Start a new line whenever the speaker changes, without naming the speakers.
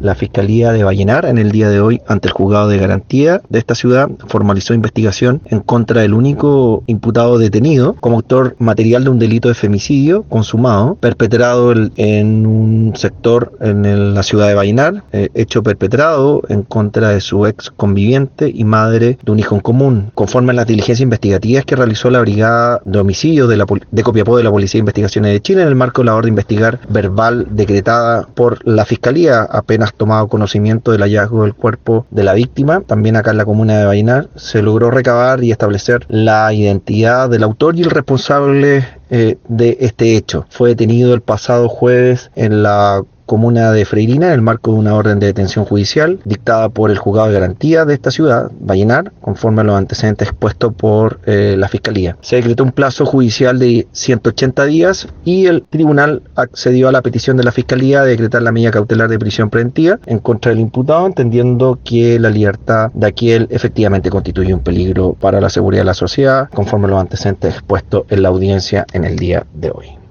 La Fiscalía de Vallenar, en el día de hoy, ante el Juzgado de Garantía de esta ciudad, formalizó investigación en contra del único imputado detenido como autor material de un delito de femicidio consumado, perpetrado en un sector en la ciudad de Vallenar, hecho perpetrado en contra de su ex conviviente y madre de un hijo en común. Conforme a las diligencias investigativas que realizó la Brigada de Homicidios de Copiapó de la Policía de Investigaciones de Chile, en el marco de la orden de investigar verbal decretada por la Fiscalía, apenas tomado conocimiento del hallazgo del cuerpo de la víctima, también acá en la comuna de Vallenar, se logró recabar y establecer la identidad del autor y el responsable de este hecho. Fue detenido el pasado jueves en la comuna de Freirina en el marco de una orden de detención judicial dictada por el Juzgado de Garantía de esta ciudad, Vallenar, conforme a los antecedentes expuestos por la Fiscalía. Se decretó un plazo judicial de 180 días y el tribunal accedió a la petición de la Fiscalía de decretar la medida cautelar de prisión preventiva en contra del imputado, entendiendo que la libertad de aquel efectivamente constituye un peligro para la seguridad de la sociedad, conforme a los antecedentes expuestos en la audiencia en el día de hoy.